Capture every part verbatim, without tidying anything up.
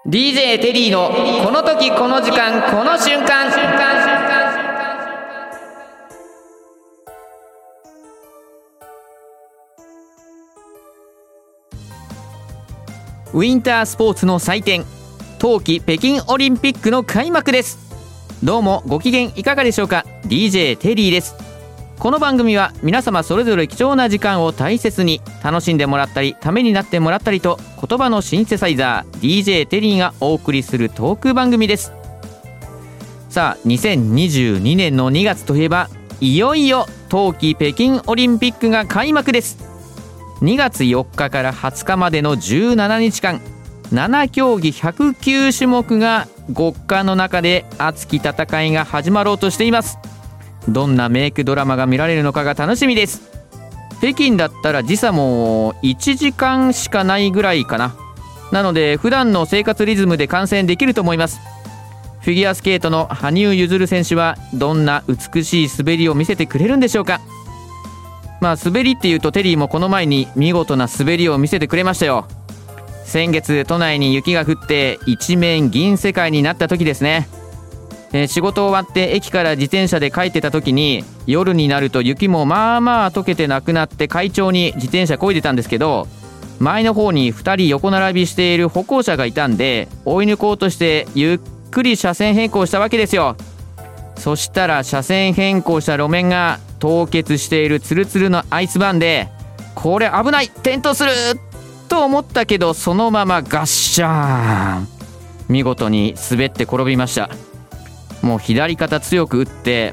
ディージェー テリーのこの時この時間この瞬間。ウィンタースポーツの祭典、冬季北京オリンピックの開幕です。どうもご機嫌いかがでしょうか。 ディージェー テリーです。この番組は皆様それぞれ貴重な時間を大切に楽しんでもらったりためになってもらったりと、言葉のシンセサイザー ディージェー テリーがお送りするトーク番組です。さあにせんにじゅうにねんのにがつといえば、いよいよ冬季北京オリンピックが開幕です。にがつよっかからはつかまでのじゅうななにちかん、ななきょうぎひゃくきゅうしゅもくが極寒の中で熱き戦いが始まろうとしています。どんなメイクドラマが見られるのかが楽しみです。北京だったら時差もいちじかんしかないぐらいかな。なので普段の生活リズムで観戦できると思います。フィギュアスケートの羽生結弦選手はどんな美しい滑りを見せてくれるんでしょうか。まあ滑りっていうとテリーもこの前に見事な滑りを見せてくれましたよ。先月都内に雪が降って一面銀世界になった時ですね。えー、仕事終わって駅から自転車で帰ってた時に、夜になると雪もまあまあ溶けてなくなって快調に自転車漕いでたんですけど、前の方にふたり横並びしている歩行者がいたんで追い抜こうとしてゆっくり車線変更したわけですよ。そしたら車線変更した路面が凍結しているツルツルのアイスバーンで、これ危ない、転倒すると思ったけど、そのままガッシャーン、見事に滑って転びました。もう左肩強く打って、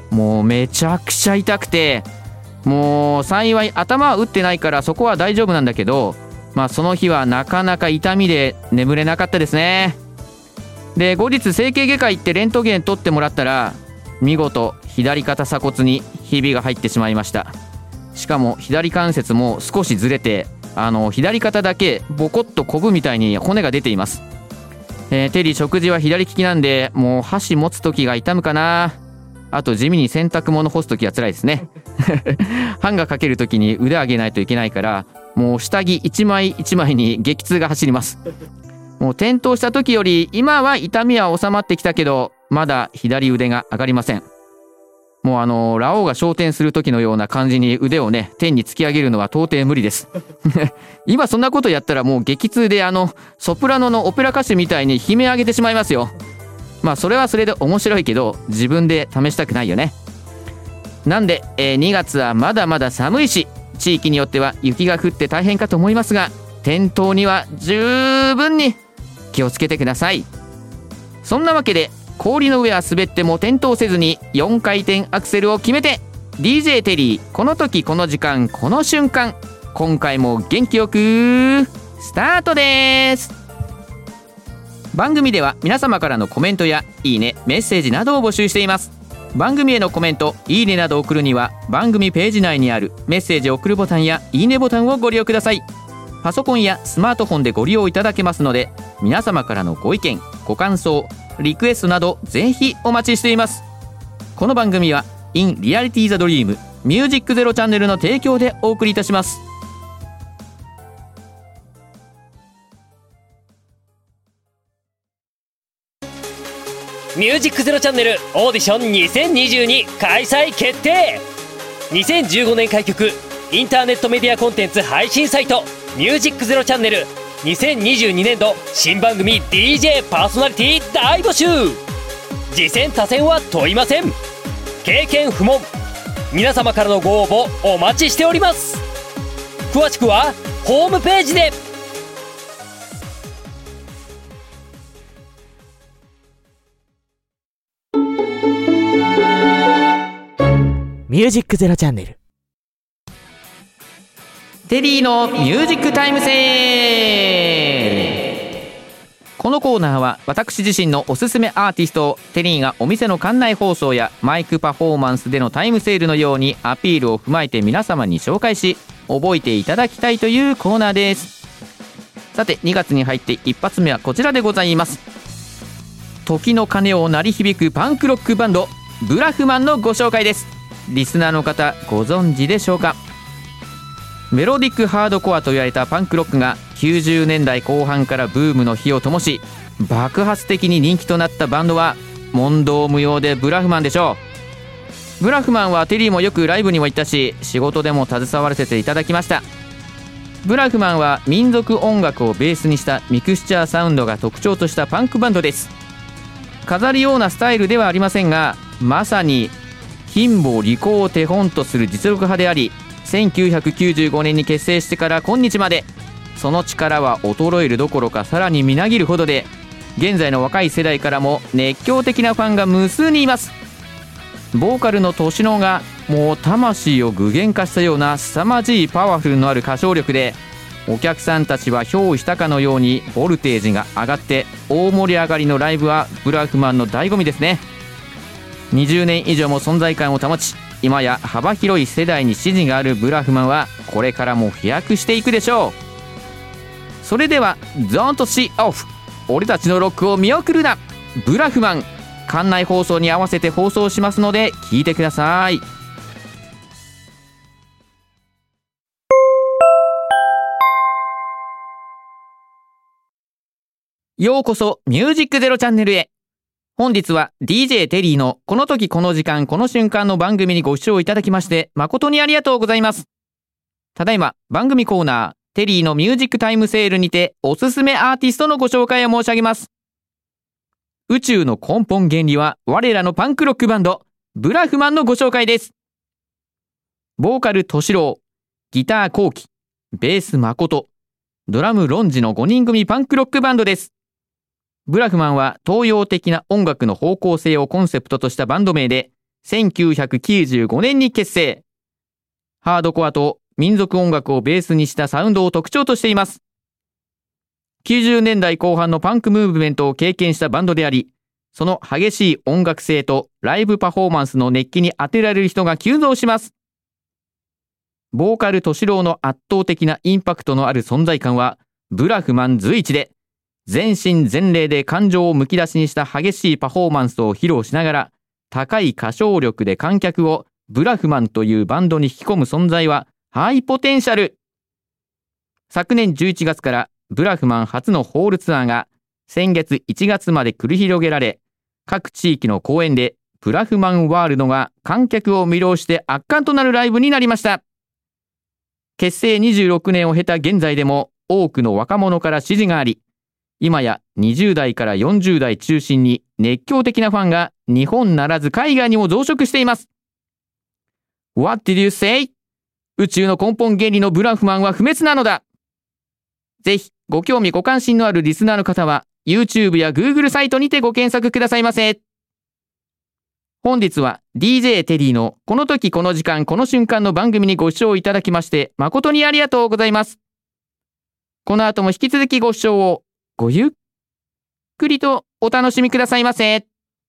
もうめちゃくちゃ痛くて、もう幸い頭は打ってないからそこは大丈夫なんだけど、まあその日はなかなか痛みで眠れなかったですね。で後日整形外科行ってレントゲン取ってもらったら、見事左肩鎖骨にひびが入ってしまいました。しかも左関節も少しずれて、あの左肩だけボコッとこぶみたいに骨が出ています。えー、テリー食事は左利きなんで、もう箸持つ時が痛むかな。あと地味に洗濯物干す時は辛いですねハンガーかける時に腕上げないといけないから、もう下着一枚一枚に激痛が走ります。もう転倒した時より今は痛みは収まってきたけど、まだ左腕が上がりません。もうあのラオウが昇天する時のような感じに腕をね天に突き上げるのは到底無理です今そんなことやったらもう激痛で、あのソプラノのオペラ歌手みたいに悲鳴上げてしまいますよ。まあそれはそれで面白いけど、自分で試したくないよね。なんで、えー、にがつはまだまだ寒いし、地域によっては雪が降って大変かと思いますが、転倒には十分に気をつけてください。そんなわけで氷の上は滑っても転倒せずによんかい転アクセルを決めて、 ディージェー テリーこの時この時間この瞬間、今回も元気よくスタートです。番組では皆様からのコメントやいいね、メッセージなどを募集しています。番組へのコメント、いいねなどを送るには番組ページ内にあるメッセージを送るボタンやいいねボタンをご利用ください。パソコンやスマートフォンでご利用いただけますので、皆様からのご意見ご感想リクエストなどぜひお待ちしています。この番組は In Reality the Dream ミュージックゼロチャンネルの提供でお送りいたします。 ミュージックゼロチャンネルオーディションにせんにじゅうに開催決定。にせんじゅうごねん開局インターネットメディアコンテンツ配信サイトミュージックゼロチャンネル、にせんにじゅうにねんど新番組 ディージェー パーソナリティ大募集。次戦他戦は問いません。経験不問。皆様からのご応募お待ちしております。詳しくはホームページで。 ミュージックゼロチャンネル、 テリーのミュージックタイムセール。このコーナーは私自身のおすすめアーティストをテリーがお店の館内放送やマイクパフォーマンスでのタイムセールのようにアピールを踏まえて皆様に紹介し覚えていただきたいというコーナーです。さてにがつに入って一発目はこちらでございます。時の鐘を鳴り響くパンクロックバンドブラフマンのご紹介です。リスナーの方ご存知でしょうか。メロディックハードコアと言われたパンクロックがきゅうじゅうねんだいこう半からブームの火を灯し爆発的に人気となったバンドは問答無用でブラフマンでしょう。ブラフマンはテリーもよくライブにも行ったし仕事でも携わらせていただきました。ブラフマンは民族音楽をベースにしたミクスチャーサウンドが特徴としたパンクバンドです。飾るようなスタイルではありませんが、まさに貧乏利口を手本とする実力派であり、せんきゅうひゃくきゅうじゅうごねんに結成してから今日までその力は衰えるどころかさらにみなぎるほどで、現在の若い世代からも熱狂的なファンが無数にいます。ボーカルの年のがもう魂を具現化したような凄まじいパワフルのある歌唱力で、お客さんたちは憑依したかのようにボルテージが上がって大盛り上がりのライブはブラフマンの醍醐味ですね。にじゅうねん以上も存在感を保ち、今や幅広い世代に支持があるブラフマンはこれからも飛躍していくでしょう。それでは Don't See Off、 俺たちのロックを見送るな、ブラフマン、館内放送に合わせて放送しますので聞いてください。ようこそミュージックゼロチャンネルへ。本日は ディージェー テリーのこの時この時間この瞬間の番組にご視聴いただきまして誠にありがとうございます。ただいま番組コーナーテリーのミュージックタイムセールにておすすめアーティストのご紹介を申し上げます。宇宙の根本原理は我らのパンクロックバンドブラフマンのご紹介です。ボーカルトシロウ、ギターコウキ、ベース誠、ドラムロンジのごにん組パンクロックバンドです。ブラフマンは東洋的な音楽の方向性をコンセプトとしたバンド名でせんきゅうひゃくきゅうじゅうごねんに結成。ハードコアと民族音楽をベースにしたサウンドを特徴としています。きゅうじゅうねんだいこう半のパンクムーブメントを経験したバンドであり、その激しい音楽性とライブパフォーマンスの熱気に当てられる人が急増します。ボーカルトシロウの圧倒的なインパクトのある存在感はブラフマン随一で、全身全霊で感情をむき出しにした激しいパフォーマンスを披露しながら、高い歌唱力で観客をブラフマンというバンドに引き込む存在はハイポテンシャル。昨年じゅういちがつからブラフマン初のホールツアーが先月いちがつまで繰り広げられ、各地域の公演でブラフマンワールドが観客を魅了して圧巻となるライブになりました。結成にじゅうろくねんを経た現在でも多くの若者から支持があり、今やにじゅうだいからよんじゅうだい中心に熱狂的なファンが日本ならず海外にも増殖しています。What did you say? 宇宙の根本原理のブラフマンは不滅なのだ。ぜひご興味ご関心のあるリスナーの方は YouTube や Google サイトにてご検索くださいませ。本日は ディージェー テリーのこの時この時間この瞬間の番組にご視聴いただきまして誠にありがとうございます。この後も引き続きご視聴をごゆっくりとお楽しみくださいませ。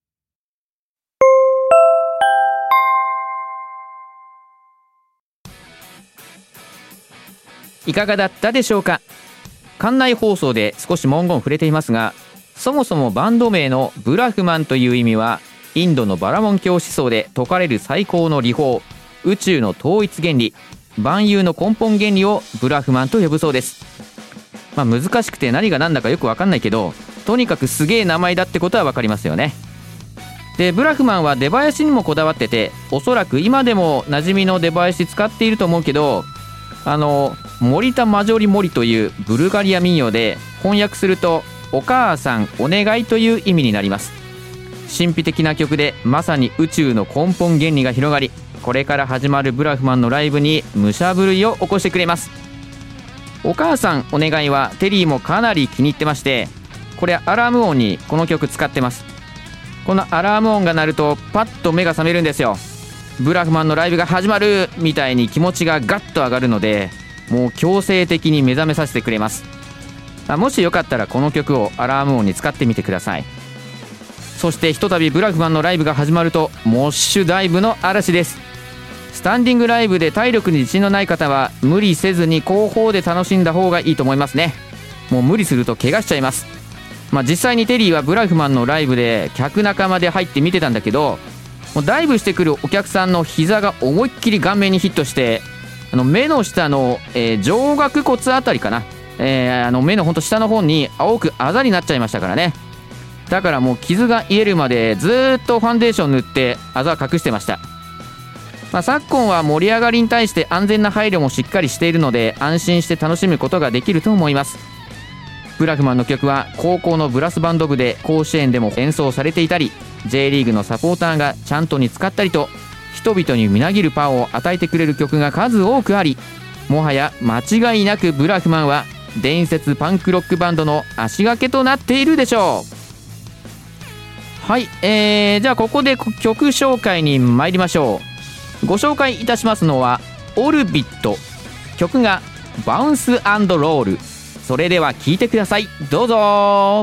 いかがだったでしょうか。館内放送で少し文言触れていますが、そもそもバンド名のブラフマンという意味はインドのバラモン教思想で説かれる最高の理法、宇宙の統一原理、万有の根本原理をブラフマンと呼ぶそうです。まあ難しくて何が何だかよく分かんないけど、とにかくすげえ名前だってことは分かりますよね。でブラフマンは出囃子にもこだわってて、おそらく今でも馴染みの出囃子使っていると思うけど、あの森田マジョリモリというブルガリア民謡で翻訳するとお母さんお願いという意味になります。神秘的な曲でまさに宇宙の根本原理が広がり、これから始まるブラフマンのライブに武者震いを起こしてくれます。お母さんお願いはテリーもかなり気に入ってまして、これアラーム音にこの曲使ってます。このアラーム音が鳴るとパッと目が覚めるんですよ。ブラフマンのライブが始まるみたいに気持ちがガッと上がるので、もう強制的に目覚めさせてくれます。もしよかったらこの曲をアラーム音に使ってみてください。そしてひとたびブラフマンのライブが始まるとモッシュダイブの嵐です。スタンディングライブで体力に自信のない方は無理せずに後方で楽しんだ方がいいと思いますね。もう無理すると怪我しちゃいます。まあ実際にテリーはブラフマンのライブで客仲間で入って見てたんだけど、もうダイブしてくるお客さんの膝が思いっきり顔面にヒットして、あの目の下の、えー、上顎骨あたりかな、 えー、あの目のほんと下の方に青くあざになっちゃいましたからね。だからもう傷が癒えるまでずっとファンデーション塗ってあざは隠してました。まあ、昨今は盛り上がりに対して安全な配慮もしっかりしているので安心して楽しむことができると思います。ブラフマンの曲は高校のブラスバンド部で甲子園でも演奏されていたり、 J リーグのサポーターがチャントに使ったりと、人々にみなぎるパワーを与えてくれる曲が数多くあり、もはや間違いなくブラフマンは伝説パンクロックバンドの足掛けとなっているでしょう。はい、えー、じゃあここで曲紹介に参りましょう。ご紹介いたしますのはオルビット、曲がバウンス&ロール。それでは聴いてください、どうぞ。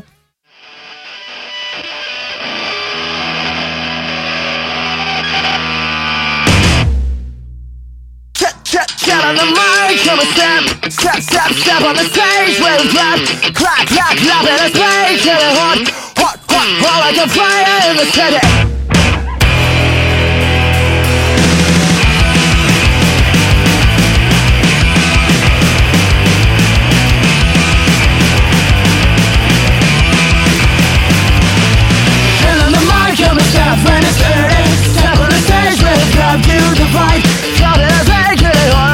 Get on the mic, come and step, step, step, step on the stage where we clap, clap, clap, clap, and let's play, get it hot, hot, hot, hot like a fire in the city. Get on the mic, come and step, when it's dirty, step on the stage where we clap, do the fight, clap, and let's play, get it hot.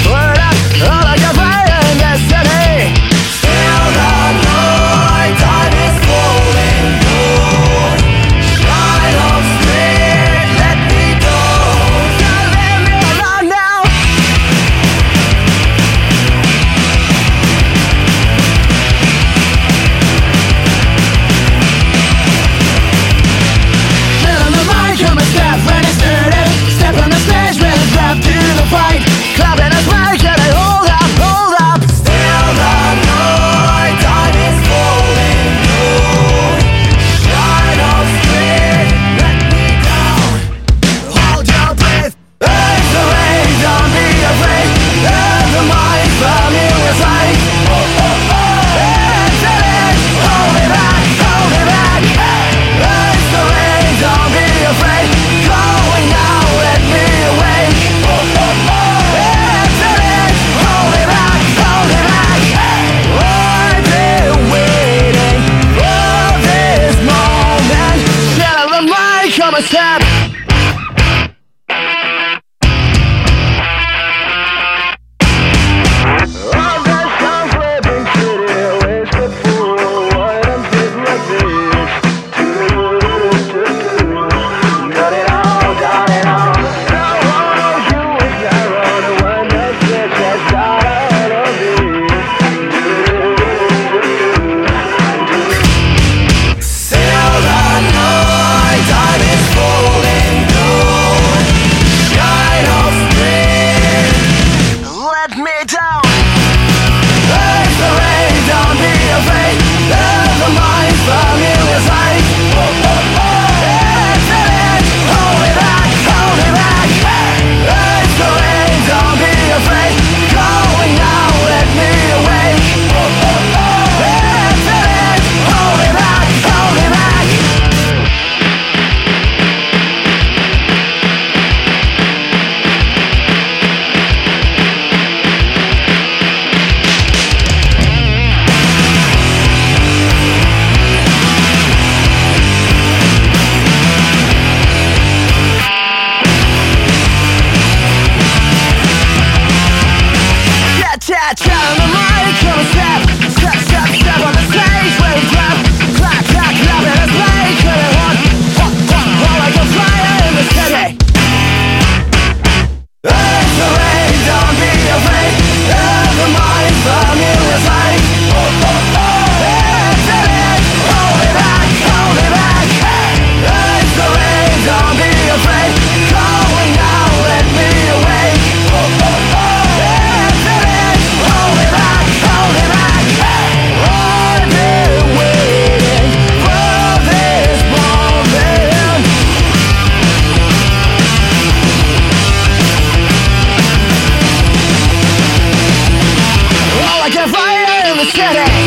City.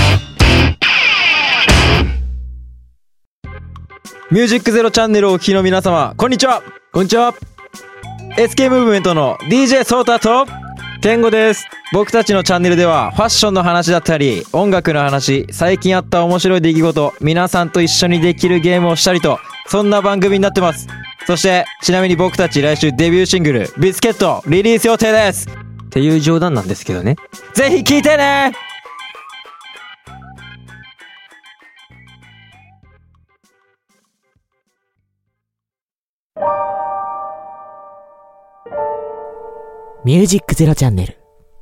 ミュージックゼロチャンネルをお聞きの皆様、こんにちは。こんにちは。エスケー ムーブメントの ディージェー ソータと健吾です。僕たちのチャンネルではファッションの話だったり音楽の話、最近あった面白い出来事、皆さんと一緒にできるゲームをしたりと、そんな番組になってます。そしてちなみに僕たち来週デビューシングルビスケットリリース予定ですっていう冗談なんですけどね。ぜひ聴いてね。 ミュージックゼロチャンネル。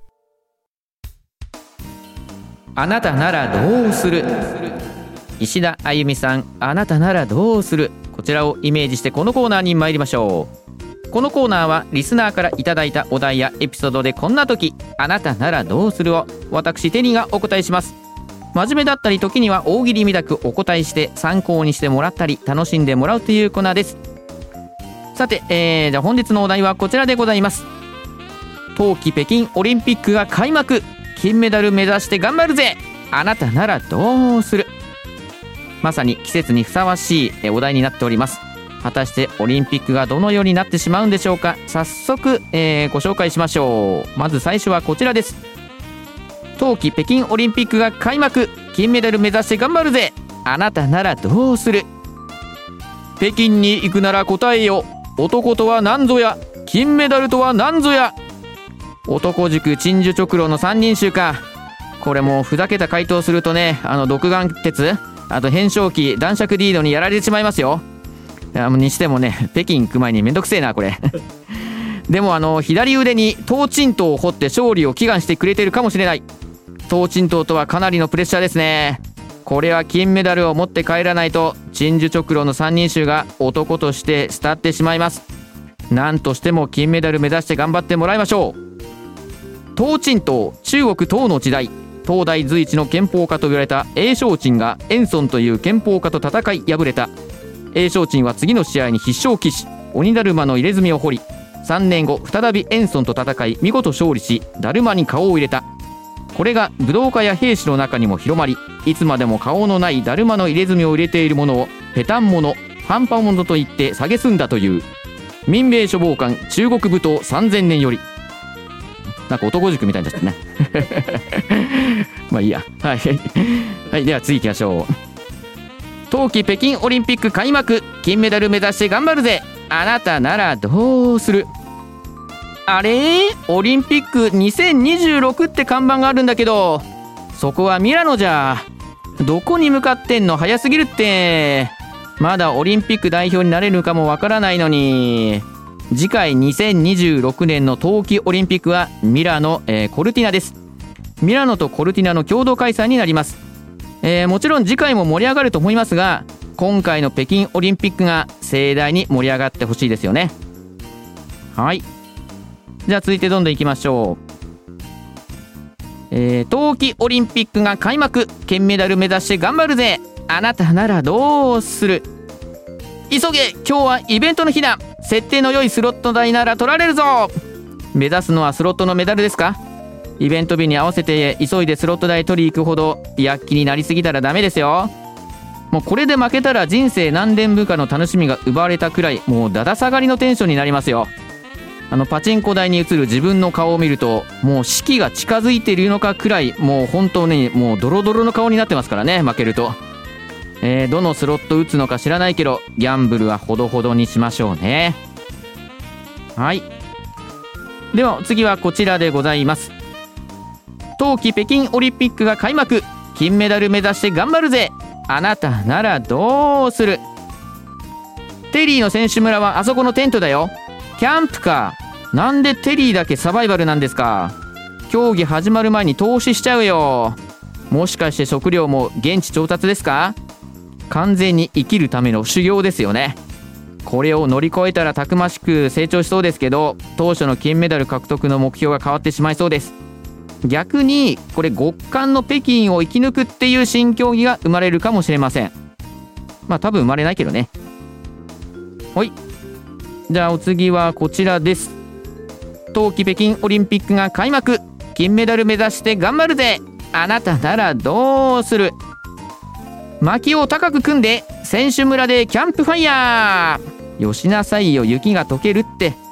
あなたならどうする。石田あゆみさん、あなたならどうする。こちらをイメージしてこのコーナーに参りましょう。このコーナーはリスナーからいただいたお題やエピソードでこんな時あなたならどうするを私テニーがお答えします。真面目だったり時には大喜利みたくお答えして参考にしてもらったり楽しんでもらうというコーナーです。さて、えー、じゃあ本日のお題はこちらでございます。冬季北京オリンピックが開幕、金メダル目指して頑張るぜ、あなたならどうする。まさに季節にふさわしいお題になっております。果たしてオリンピックがどのようになってしまうんでしょうか。早速、えー、ご紹介しましょう。まず最初はこちらです。冬季北京オリンピックが開幕、金メダル目指して頑張るぜ、あなたならどうする。北京に行くなら答えよ、男とは何ぞや、金メダルとは何ぞや。男塾鎮守直路の三人衆か。これもうふざけた回答するとね、あの独眼鉄、あと変焦機、男爵リードにやられてしまいますよ。いやにしてもね、北京行く前にめんどくせえなこれでもあの左腕に東鎮東を掘って勝利を祈願してくれてるかもしれない。東鎮東とはかなりのプレッシャーですね。これは金メダルを持って帰らないと鎮守直路の三人衆が男として慕ってしまいます。なんとしても金メダル目指して頑張ってもらいましょう。東鎮東、中国唐の時代、東大随一の憲法家と言われた英勝鎮が袁孫という憲法家と戦い敗れた。英勝鎮は次の試合に必勝を期し、鬼だるまの入れ墨を掘り、さんねんご再び袁孫と戦い見事勝利し、だるまに顔を入れた。これが武道家や兵士の中にも広まり、いつまでも顔のないだるまの入れ墨を入れているものをペタン物、半端物と言って蔑んだという。民兵処方官中国武闘さんぜんねんより。なんか男塾みたいになっちゃったねまあいいや。はい、はい、では次行きましょう。冬季北京オリンピック開幕、金メダル目指して頑張るぜ、あなたならどうする。あれ、オリンピックにせんにじゅうろくって看板があるんだけど、そこはミラノじゃ。どこに向かってんの、早すぎるって。まだオリンピック代表になれるかもわからないのに。次回にせんにじゅうろくねんの冬季オリンピックはミラノ、えー、コルティナです。ミラノとコルティナの共同開催になります。えー、もちろん次回も盛り上がると思いますが、今回の北京オリンピックが盛大に盛り上がってほしいですよね。はい、じゃあ続いてどんどんいきましょう。えー、冬季オリンピックが開幕、金メダル目指して頑張るぜ、あなたならどうする。急げ、今日はイベントの日だ、設定の良いスロット代なら取られるぞ。目指すのはスロットのメダルですか。イベント日に合わせて急いでスロット代取り行くほど躍起になりすぎたらダメですよ。もうこれで負けたら人生何年分かの楽しみが奪われたくらい、もうだだ下がりのテンションになりますよ。あのパチンコ台に映る自分の顔を見ると、もう死期が近づいているのかくらい、もう本当にもうドロドロの顔になってますからね、負けると。えー、どのスロット打つのか知らないけど、ギャンブルはほどほどにしましょうね。はい、では次はこちらでございます。冬季北京オリンピックが開幕、金メダル目指して頑張るぜ、あなたならどうする。テリーの選手村はあそこのテントだよ。キャンプか。なんでテリーだけサバイバルなんですか。競技始まる前に投資しちゃうよ。もしかして食料も現地調達ですか。完全に生きるための修行ですよね。これを乗り越えたらたくましく成長しそうですけど、当初の金メダル獲得の目標が変わってしまいそうです。逆にこれ極寒の北京を生き抜くっていう新競技が生まれるかもしれません。まあ多分生まれないけどね。はい、じゃあお次はこちらです。冬季北京オリンピックが開幕、金メダル目指して頑張るぜ、あなたならどうする。薪を高く組んで選手村でキャンプファイヤー。よしなさいよ、雪が溶けるって。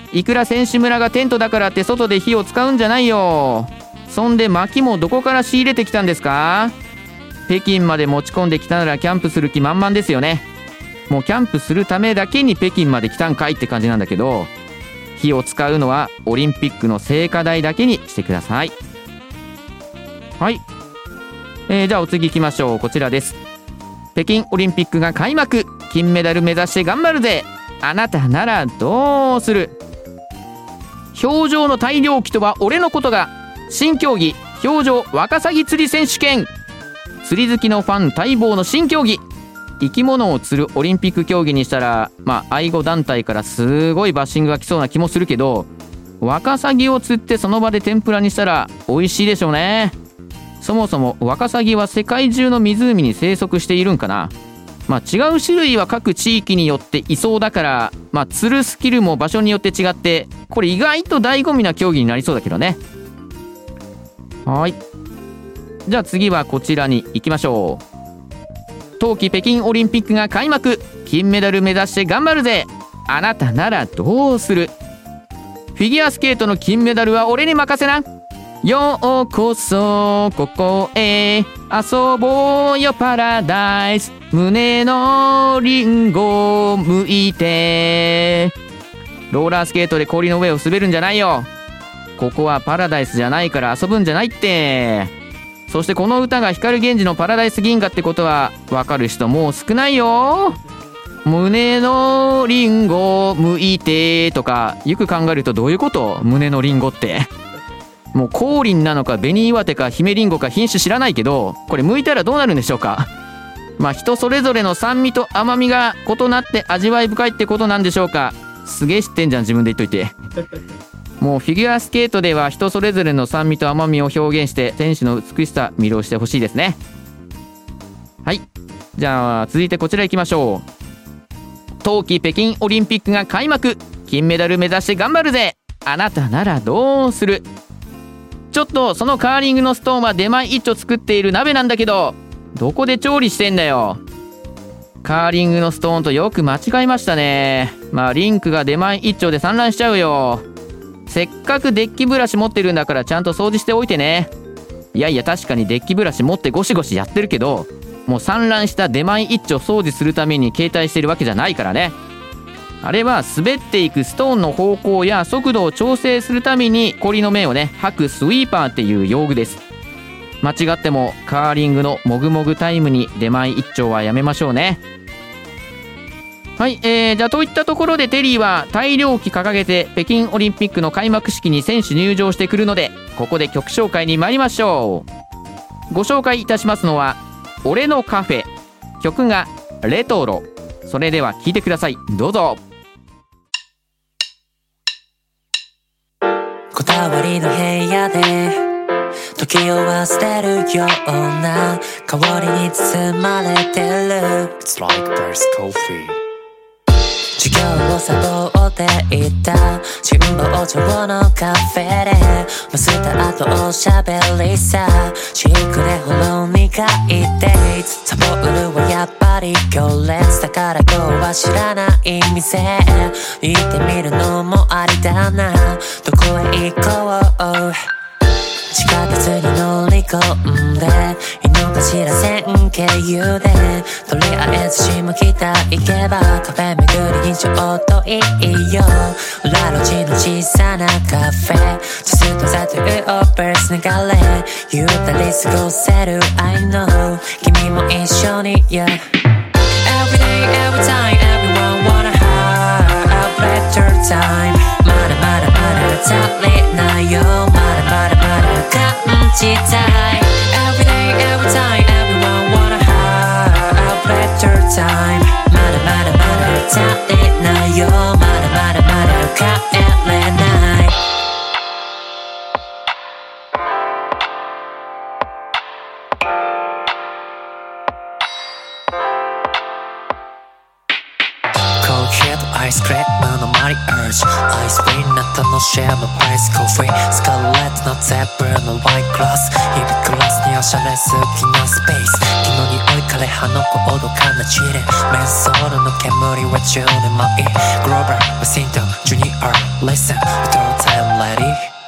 いくら選手村がテントだからって外で火を使うんじゃないよ。そんで薪もどこから仕入れてきたんですか？北京まで持ち込んできたならキャンプする気満々ですよね。もうキャンプするためだけに北京まで来たんかいって感じなんだけど、火を使うのはオリンピックの聖火台だけにしてください。はい、えー、じゃあお次行きましょう。こちらです。北京オリンピックが開幕、金メダル目指して頑張るぜ。あなたならどうする？氷上の大漁旗とは俺のことが。新競技氷上ワカサギ釣り選手権。釣り好きのファン待望の新競技。生き物を釣るオリンピック競技にしたら、まあ愛護団体からすごいバッシングが来そうな気もするけど、ワカサギを釣ってその場で天ぷらにしたら美味しいでしょうね。そもそもワカサギは世界中の湖に生息しているんかな。まあ違う種類は各地域によっていそうだから、まあ釣るスキルも場所によって違って、これ意外と醍醐味な競技になりそうだけどね。はい、じゃあ次はこちらに行きましょう。冬季北京オリンピックが開幕、金メダル目指して頑張るぜ。あなたならどうする？フィギュアスケートの金メダルは俺に任せな。ようこそここへ遊ぼうよパラダイス、胸のリンゴを剥いて。ローラースケートで氷の上を滑るんじゃないよ。ここはパラダイスじゃないから遊ぶんじゃないって。そしてこの歌が光源氏のパラダイス銀河ってことはわかる人もう少ないよ。胸のリンゴを剥いてとか、よく考えるとどういうこと？胸のリンゴってもう降臨なのか紅岩手か姫リンゴか品種知らないけど、これ剥いたらどうなるんでしょうか？まあ人それぞれの酸味と甘みが異なって味わい深いってことなんでしょうか。すげえ知ってんじゃん、自分で言っといて。もうフィギュアスケートでは人それぞれの酸味と甘みを表現して選手の美しさ魅了してほしいですね。はい、じゃあ続いてこちら行きましょう。冬季北京オリンピックが開幕、金メダル目指して頑張るぜ。あなたならどうする？ちょっとそのカーリングのストーンは出前一丁作っている鍋なんだけど、どこで調理してんだよ。カーリングのストーンとよく間違えましたね。まあリンクが出前一丁で散乱しちゃうよ。せっかくデッキブラシ持ってるんだからちゃんと掃除しておいてね。いやいや、確かにデッキブラシ持ってゴシゴシやってるけど、もう散乱した出前一丁掃除するために携帯してるわけじゃないからね。あれは滑っていくストーンの方向や速度を調整するために氷の面をね掃くスイーパーっていう用具です。間違ってもカーリングのもぐもぐタイムに出前一丁はやめましょうね。はい、えー、じゃあといったところでテリーは大漁旗掲げて北京オリンピックの開幕式に選手入場してくるので、ここで曲紹介に参りましょう。ご紹介いたしますのは俺のカフェ、曲がレトロ。それでは聴いてください、どうぞ。 こだわりの部屋で時を忘れるような香りに包まれてる。 It's like there's coffee。授業をサボっていた神保町のカフェでマスターとおしゃべりさ、シークでほろ苦いデート。サボるはやっぱり行列だから今日は知らない店行ってみるのもありだな。どこへ行こう？地下鉄に乗り込んで井の頭線経由でとりあえず下北行けばカフェ巡りにちょっといいよ。裏路地の小さなカフェジャストザというオーバース流れゆったり過ごせる I know 君も一緒に yeah Every day every time everyone wanna have a better time まだまだまだ足りないよ。まだまだまだ感じたい Every day every time everyone wanna have a better time まだまだまだ足りないよ。まだまだまだ帰れないコーヒーとアイスクリームのマリアージュアイスクリームな楽しむアイスコーヒースカレットのゼブラのワイングラス日々グラスにおしゃれ好きなスペース木の匂い枯れ葉のコードかなチリメンソールの煙は中年前グローバルウシントンジュニア Listen Return time lady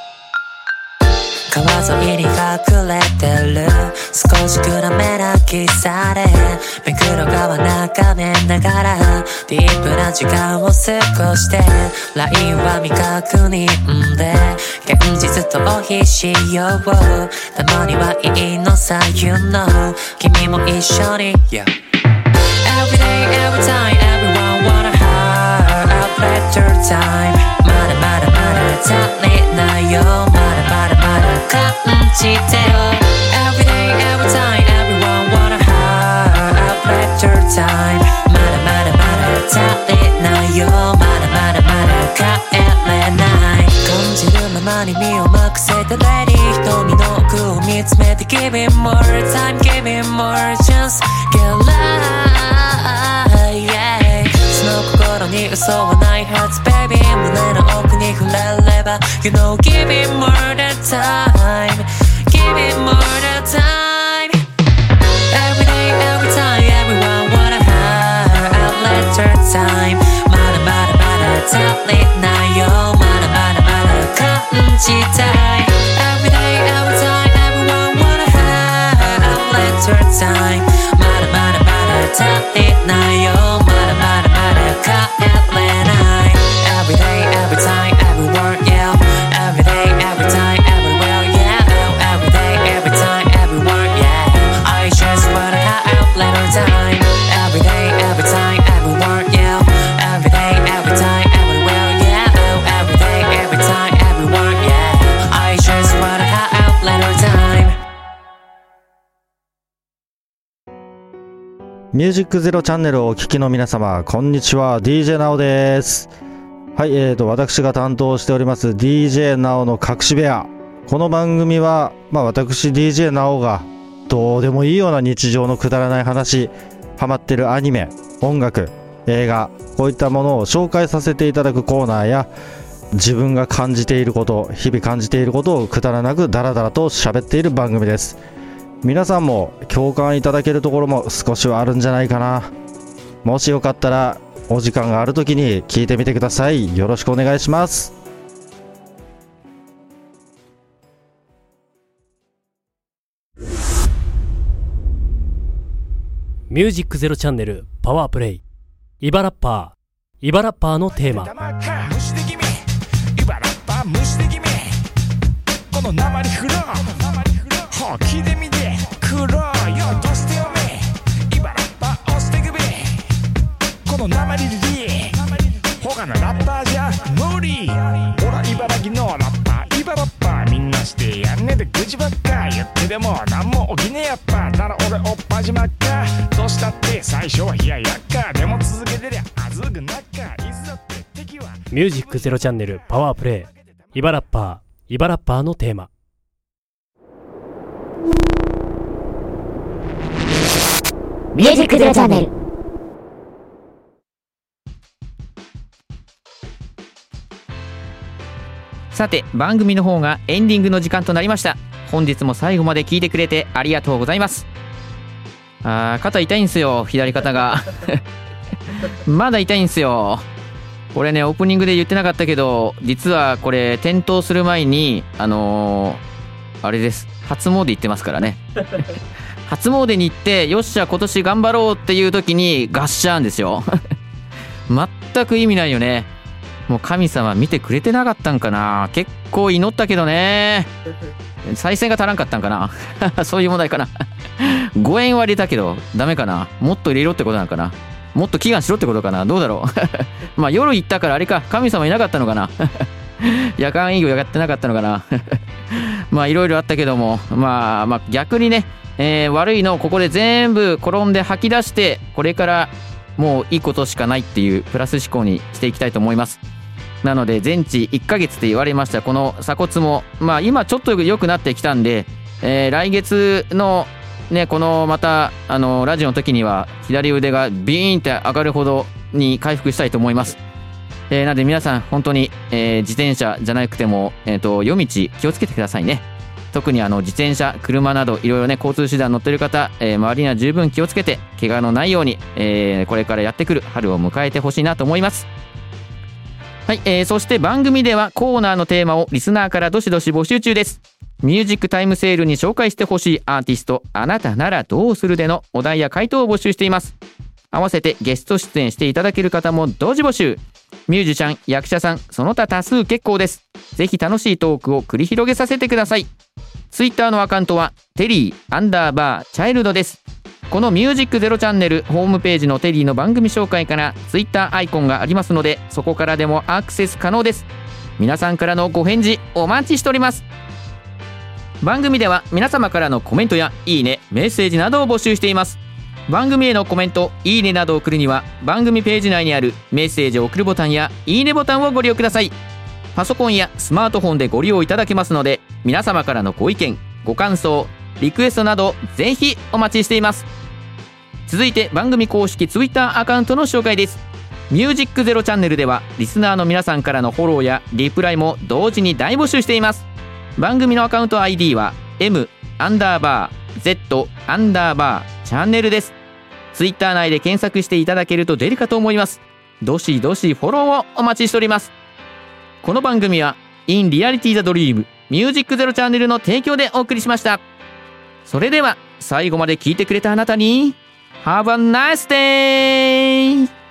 川沿いに隠れてる少し暗めな喫茶で目黒川眺めながらディープな時間を過ごしてラインは未確認で現実逃避しようたまにはいいのさ You know 君も一緒に、yeah. Every day, every time, everyone wanna have a better time まだまだまだ足りないよまだまだまだ感じてよ Every day, every time, everyone wanna have a better time まだまだまだ足りないよまだまだまだ帰れない感じるままに身を任せた Lady 瞳の奥を見つめて Give me more time, give me more chance Get light, yeah その心に嘘はないはず Baby 胸の奥に触れれば You know, give me more than time Give me more than time Every day, every time Everyone wanna have a better time まだまだまだ足りないよまだまだまだ感じたい Every day, every time Everyone wanna have a better time まだまだまだ足りないよまだまだまだ帰れない Every day, every time Everywhere, yeah Every day, every time Everywhere, yeah Every day, every time Everywhere, yeah I just wanna have a little time Every day, every time Everywhere, yeah Every day, every time Everywhere, yeah Every day, every time Everywhere, yeah I just wanna have a little time ミュージックゼロチャンネルをお聞きの皆様こんにちは ディージェー なおです。はい、えーと私が担当しております ディージェー なおの隠し部屋。この番組はまあ私 ディージェー なおがどうでもいいような日常のくだらない話、ハマってるアニメ、音楽、映画、こういったものを紹介させていただくコーナーや自分が感じていること、日々感じていることをくだらなくダラダラと喋っている番組です。皆さんも共感いただけるところも少しはあるんじゃないかな。もしよかったらお時間があるときに聞いてみてください。よろしくお願いします。 ミュージックゼロチャンネルパワープレイイバラッパーイバラッパーのテーマこの生に振ろうほう聞いてみてくろうよどうしてよめイバラッパー押してくべこの生にリリー他のラッパーじゃ無理ほら茨城のラッパーイバラッパーみんなしてやんねで愚痴ばっか言ってでもなんも起きねえやっぱなら俺おっぱじまっかどうしたって最初は冷ややっかでも続けてりゃあずぐなっかいつだって敵はミュージックゼロチャンネルパワープレイイバラッパーイバラッパーのテーマミュージックゼロチャンネル。 さて番組の方がエンディングの時間となりました。本日も最後まで聞いてくれてありがとうございます。あー肩痛いんすよ左肩がまだ痛いんすよこれね。オープニングで言ってなかったけど実はこれ転倒する前にあのー、あれです初詣行ってますからね初詣に行ってよっしゃ今年頑張ろうっていう時にガッシャーンですよ全く意味ないよね。もう神様見てくれてなかったんかな。結構祈ったけどね再生が足らんかったんかなそういう問題かなごえんは入れたけどダメかな。もっと入れろってことなのかな。もっと祈願しろってことかな。どうだろうまあ夜行ったからあれか神様いなかったのかな夜間営業やってなかったのかなまあいろいろあったけどもまあまあ逆にね、えー、悪いのをここで全部転んで吐き出してこれからもういいことしかないっていうプラス思考にしていきたいと思います。なので全治いっかげつって言われましたこの鎖骨もまあ今ちょっと良くなってきたんで、えー、来月のねこのまたあのラジオの時には左腕がビーンって上がるほどに回復したいと思います。 えー、なので皆さん本当に、えー、自転車じゃなくても、えーと、夜道気をつけてくださいね。特にあの自転車、車などいろいろね交通手段乗ってる方、えー、周りには十分気をつけて怪我のないように、えー、これからやってくる春を迎えてほしいなと思います。はい、えー、そして番組ではコーナーのテーマをリスナーからどしどし募集中です。ミュージックタイムセールに紹介してほしいアーティスト、あなたならどうするでのお題や回答を募集しています。合わせてゲスト出演していただける方も同時募集。ミュージシャン、役者さん、その他多数結構です。ぜひ楽しいトークを繰り広げさせてください。ツイッターのアカウントはテリーアンダーバーチャイルドです。このミュージックゼロチャンネルホームページのテリーの番組紹介からツイッターアイコンがありますので、そこからでもアクセス可能です。皆さんからのご返事お待ちしております。番組では皆様からのコメントやいいね、メッセージなどを募集しています。番組へのコメント、いいねなどを送るには番組ページ内にあるメッセージを送るボタンやいいねボタンをご利用ください。パソコンやスマートフォンでご利用いただけますので、皆様からのご意見、ご感想、リクエストなどぜひお待ちしています。続いて番組公式ツイッターアカウントの紹介です。ミュージックゼロチャンネルではリスナーの皆さんからのフォローやリプライも同時に大募集しています。番組のアカウント アイディー は M アンダーバー Z アンダーバーチャンネルです。ツイッター内で検索していただけると出るかと思います。どしどしフォローをお待ちしております。この番組は In Reality the Dream ミュージックゼロチャンネルの提供でお送りしました。それでは最後まで聞いてくれたあなたに Have a nice day!